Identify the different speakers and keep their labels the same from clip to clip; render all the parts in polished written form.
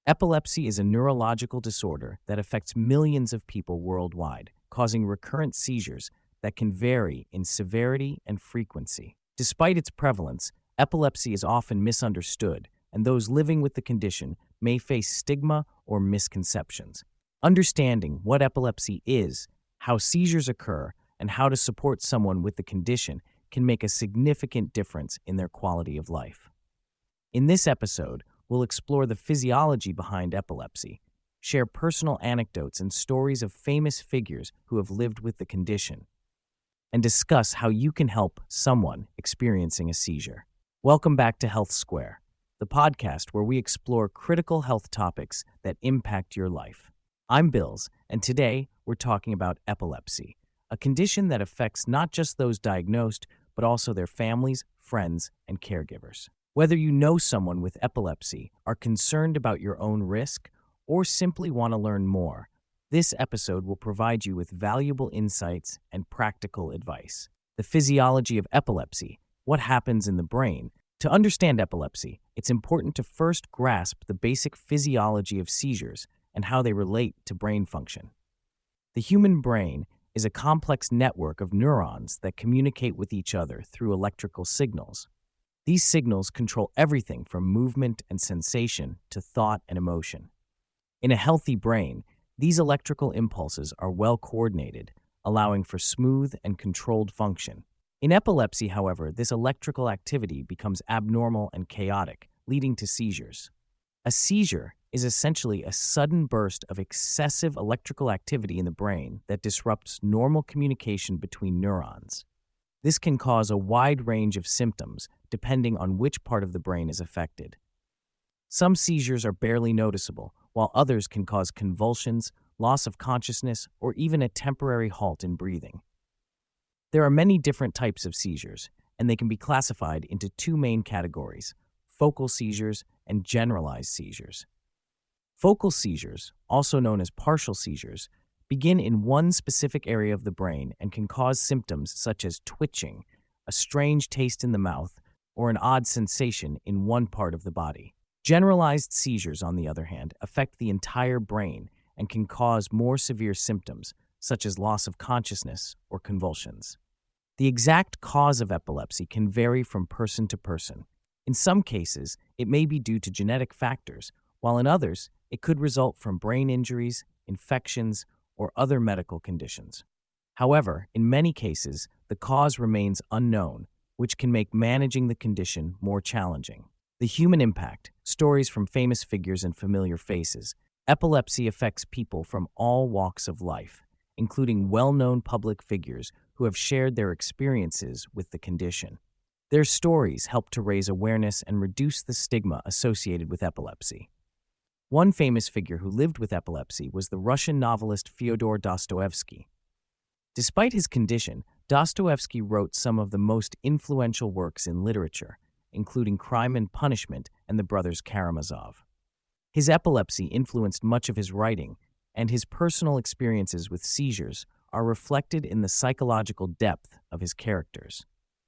Speaker 1: Epilepsy is a neurological disorder that affects millions of people worldwide, causing recurrent seizures that can vary in severity and frequency. Despite its prevalence, epilepsy is often misunderstood, and those living with the condition may face stigma or misconceptions. Understanding what epilepsy is, how seizures occur, and how to support someone with the condition can make a significant difference in their quality of life. In this episode, we'll explore the physiology behind epilepsy, share personal anecdotes and stories of famous figures who have lived with the condition, and discuss how you can help someone experiencing a seizure. Welcome back to Health Square, the podcast where we explore critical health topics that impact your life. I'm Bills, and today we're talking about epilepsy, a condition that affects not just those diagnosed, but also their families, friends, and caregivers. Whether you know someone with epilepsy, are concerned about your own risk, or simply want to learn more, this episode will provide you with valuable insights and practical advice. The physiology of epilepsy, what happens in the brain. To understand epilepsy, it's important to first grasp the basic physiology of seizures and how they relate to brain function. The human brain is a complex network of neurons that communicate with each other through electrical signals. These signals control everything from movement and sensation to thought and emotion. In a healthy brain, these electrical impulses are well coordinated, allowing for smooth and controlled function. In epilepsy, however, this electrical activity becomes abnormal and chaotic, leading to seizures. A seizure is essentially a sudden burst of excessive electrical activity in the brain that disrupts normal communication between neurons. This can cause a wide range of symptoms depending on which part of the brain is affected. Some seizures are barely noticeable, while others can cause convulsions, loss of consciousness, or even a temporary halt in breathing. There are many different types of seizures, and they can be classified into two main categories: focal seizures and generalized seizures. Focal seizures, also known as partial seizures, begin in one specific area of the brain and can cause symptoms such as twitching, a strange taste in the mouth, or an odd sensation in one part of the body. Generalized seizures, on the other hand, affect the entire brain and can cause more severe symptoms, such as loss of consciousness or convulsions. The exact cause of epilepsy can vary from person to person. In some cases, it may be due to genetic factors, while in others, it could result from brain injuries, infections, or other medical conditions. However, in many cases, the cause remains unknown, which can make managing the condition more challenging. The human impact, stories from famous figures and familiar faces. Epilepsy affects people from all walks of life, including well-known public figures who have shared their experiences with the condition. Their stories help to raise awareness and reduce the stigma associated with epilepsy. One famous figure who lived with epilepsy was the Russian novelist Fyodor Dostoevsky. Despite his condition, Dostoevsky wrote some of the most influential works in literature, including Crime and Punishment and The Brothers Karamazov. His epilepsy influenced much of his writing, and his personal experiences with seizures are reflected in the psychological depth of his characters.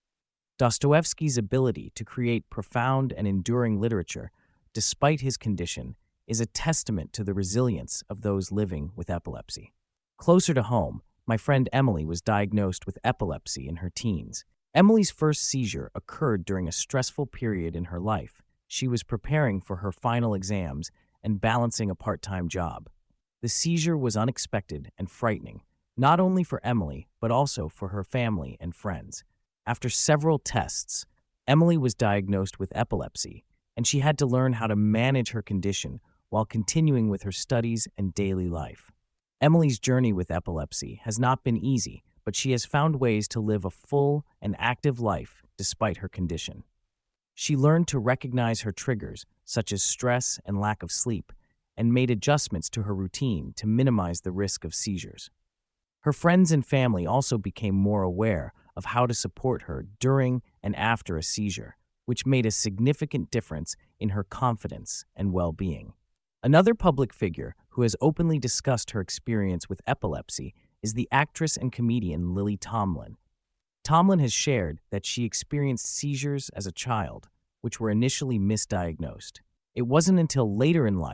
Speaker 1: Dostoevsky's ability to create profound and enduring literature, despite his condition, is a testament to the resilience of those living with epilepsy. Closer to home, my friend Emily was diagnosed with epilepsy in her teens. Emily's first seizure occurred during a stressful period in her life. She was preparing for her final exams and balancing a part-time job. The seizure was unexpected and frightening, not only for Emily, but also for her family and friends. After several tests, Emily was diagnosed with epilepsy, and she had to learn how to manage her condition while continuing with her studies and daily life. Emily's journey with epilepsy has not been easy, but she has found ways to live a full and active life despite her condition. She learned to recognize her triggers, such as stress and lack of sleep, and made adjustments to her routine to minimize the risk of seizures. Her friends and family also became more aware of how to support her during and after a seizure, which made a significant difference in her confidence and well-being. Another public figure who has openly discussed her experience with epilepsy is the actress and comedian Lily Tomlin. Tomlin has shared that she experienced seizures as a child, which were initially misdiagnosed. It wasn't until later in life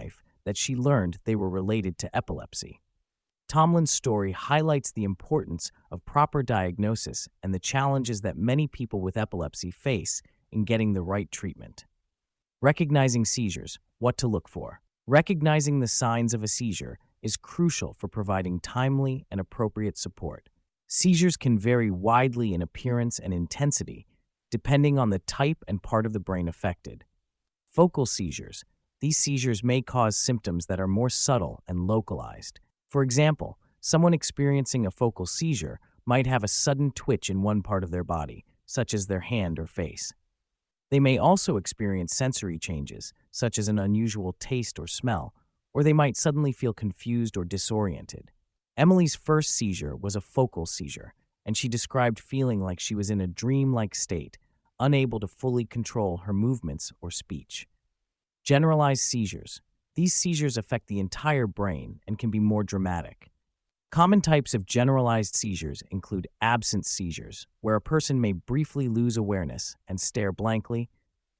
Speaker 1: that she learned they were related to epilepsy. Tomlin's story highlights the importance of proper diagnosis and the challenges that many people with epilepsy face in getting the right treatment. Recognizing seizures, what to look for. Recognizing the signs of a seizure is crucial for providing timely and appropriate support. Seizures can vary widely in appearance and intensity, depending on the type and part of the brain affected. Focal seizures. These seizures may cause symptoms that are more subtle and localized. For example, someone experiencing a focal seizure might have a sudden twitch in one part of their body, such as their hand or face. They may also experience sensory changes, such as an unusual taste or smell, or they might suddenly feel confused or disoriented. Emily's first seizure was a focal seizure, and she described feeling like she was in a dream-like state, unable to fully control her movements or speech. Generalized seizures. These seizures affect the entire brain and can be more dramatic. Common types of generalized seizures include absence seizures, where a person may briefly lose awareness and stare blankly,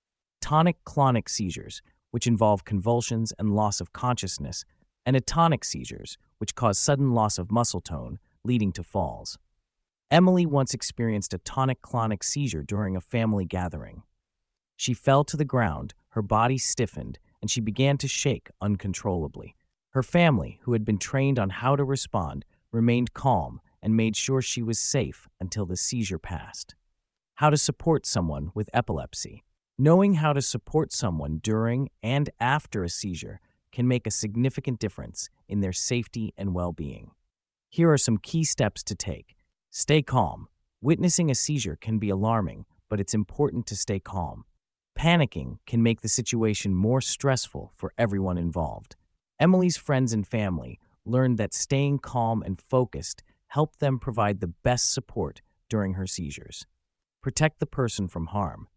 Speaker 1: tonic-clonic seizures, which involve convulsions and loss of consciousness, and atonic seizures, which cause sudden loss of muscle tone, leading to falls. Emily once experienced a tonic-clonic seizure during a family gathering. She fell to the ground, her body stiffened, and she began to shake uncontrollably. Her family, who had been trained on how to respond, remained calm and made sure she was safe until the seizure passed. How to support someone with epilepsy. Knowing how to support someone during and after a seizure can make a significant difference in their safety and well-being. Here are some key steps to take. Stay calm. Witnessing a seizure can be alarming, but it's important to stay calm. Panicking can make the situation more stressful for everyone involved. Emily's friends and family learned that staying calm and focused helped them provide the best support during her seizures. Protect the person from harm.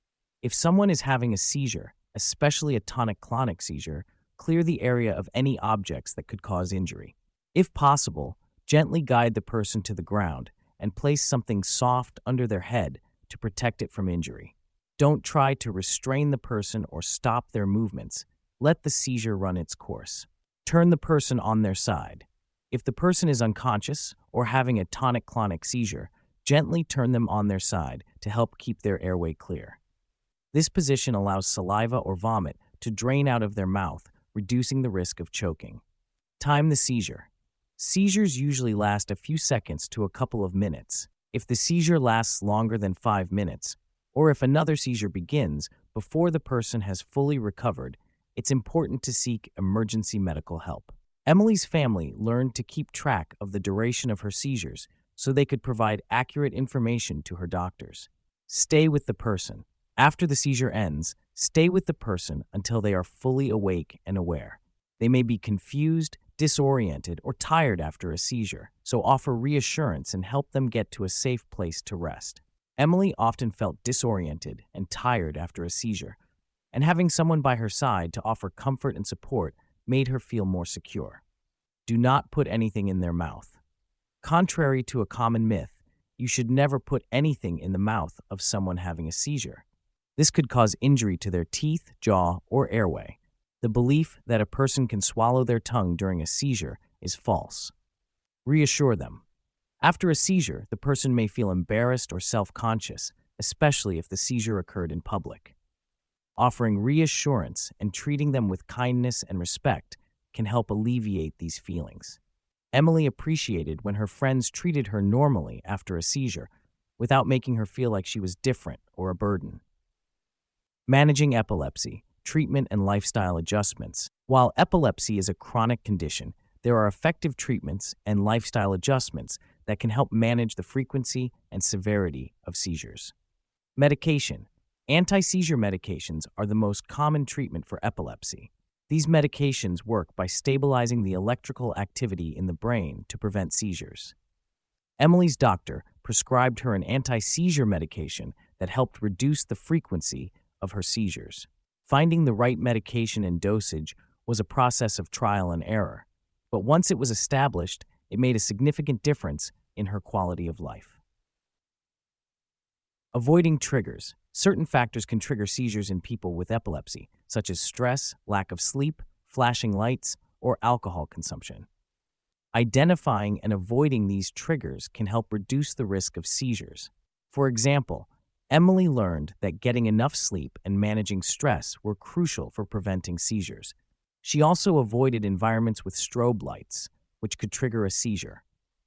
Speaker 1: If someone is having a seizure, especially a tonic-clonic seizure, clear the area of any objects that could cause injury. If possible, gently guide the person to the ground and place something soft under their head to protect it from injury. Don't try to restrain the person or stop their movements. Let the seizure run its course. Turn the person on their side. If the person is unconscious or having a tonic-clonic seizure, gently turn them on their side to help keep their airway clear. This position allows saliva or vomit to drain out of their mouth, reducing the risk of choking. Time the seizure. Seizures usually last a few seconds to a couple of minutes. If the seizure lasts longer than 5 minutes, or if another seizure begins before the person has fully recovered, it's important to seek emergency medical help. Emily's family learned to keep track of the duration of her seizures so they could provide accurate information to her doctors. Stay with the person. After the seizure ends, stay with the person until they are fully awake and aware. They may be confused, disoriented, or tired after a seizure, so offer reassurance and help them get to a safe place to rest. Emily often felt disoriented and tired after a seizure, and having someone by her side to offer comfort and support made her feel more secure. Do not put anything in their mouth. Contrary to a common myth, you should never put anything in the mouth of someone having a seizure. This could cause injury to their teeth, jaw, or airway. The belief that a person can swallow their tongue during a seizure is false. Reassure them. After a seizure, the person may feel embarrassed or self-conscious, especially if the seizure occurred in public. Offering reassurance and treating them with kindness and respect can help alleviate these feelings. Emily appreciated when her friends treated her normally after a seizure, without making her feel like she was different or a burden. Managing epilepsy, treatment and lifestyle adjustments. While epilepsy is a chronic condition, there are effective treatments and lifestyle adjustments that can help manage the frequency and severity of seizures. Medication. Anti-seizure medications are the most common treatment for epilepsy. These medications work by stabilizing the electrical activity in the brain to prevent seizures. Emily's doctor prescribed her an anti-seizure medication that helped reduce the frequency of her seizures. Finding the right medication and dosage was a process of trial and error, but once it was established, it made a significant difference in her quality of life. Avoiding triggers. Certain factors can trigger seizures in people with epilepsy, such as stress, lack of sleep, flashing lights, or alcohol consumption. Identifying and avoiding these triggers can help reduce the risk of seizures. For example, Emily learned that getting enough sleep and managing stress were crucial for preventing seizures. She also avoided environments with strobe lights, which could trigger a seizure.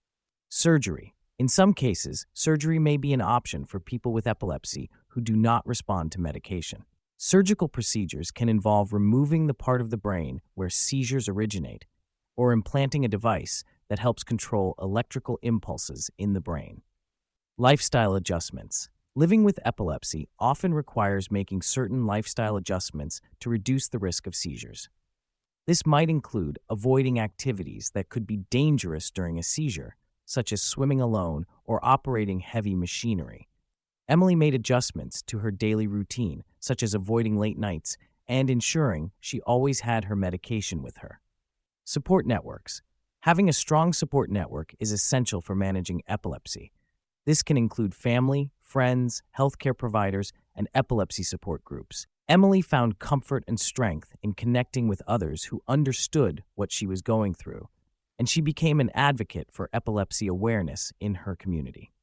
Speaker 1: Surgery. In some cases, surgery may be an option for people with epilepsy who do not respond to medication. Surgical procedures can involve removing the part of the brain where seizures originate, or implanting a device that helps control electrical impulses in the brain. Lifestyle adjustments. Living with epilepsy often requires making certain lifestyle adjustments to reduce the risk of seizures. This might include avoiding activities that could be dangerous during a seizure, such as swimming alone or operating heavy machinery. Emily made adjustments to her daily routine, such as avoiding late nights and ensuring she always had her medication with her. Support networks. Having a strong support network is essential for managing epilepsy. This can include family, friends, healthcare providers, and epilepsy support groups. Emily found comfort and strength in connecting with others who understood what she was going through, and she became an advocate for epilepsy awareness in her community.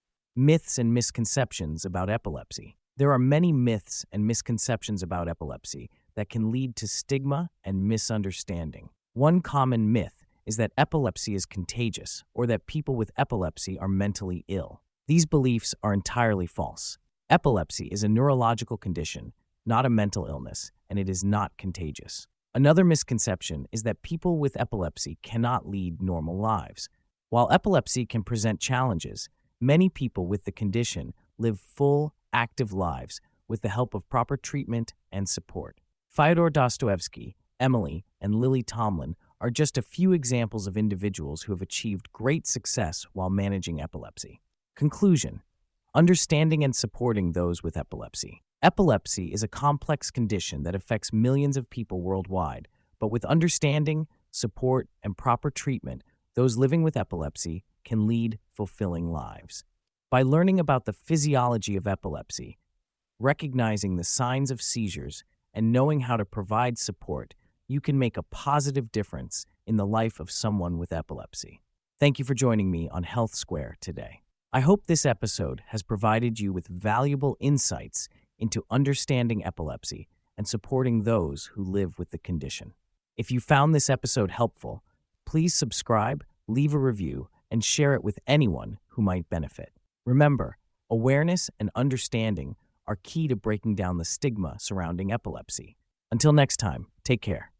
Speaker 1: Myths and misconceptions about epilepsy. There are many myths and misconceptions about epilepsy that can lead to stigma and misunderstanding. One common myth is that epilepsy is contagious or that people with epilepsy are mentally ill. These beliefs are entirely false. Epilepsy is a neurological condition, not a mental illness, and it is not contagious. Another misconception is that people with epilepsy cannot lead normal lives. While epilepsy can present challenges, many people with the condition live full, active lives with the help of proper treatment and support. Fyodor Dostoevsky, Emily, and Lily Tomlin are just a few examples of individuals who have achieved great success while managing epilepsy. Conclusion: understanding and supporting those with epilepsy. Epilepsy is a complex condition that affects millions of people worldwide, but with understanding, support, and proper treatment, those living with epilepsy can lead fulfilling lives. By learning about the physiology of epilepsy, recognizing the signs of seizures, and knowing how to provide support, you can make a positive difference in the life of someone with epilepsy. Thank you for joining me on Health Square today. I hope this episode has provided you with valuable insights into understanding epilepsy and supporting those who live with the condition. If you found this episode helpful, please subscribe, leave a review, and share it with anyone who might benefit. Remember, awareness and understanding are key to breaking down the stigma surrounding epilepsy. Until next time, take care.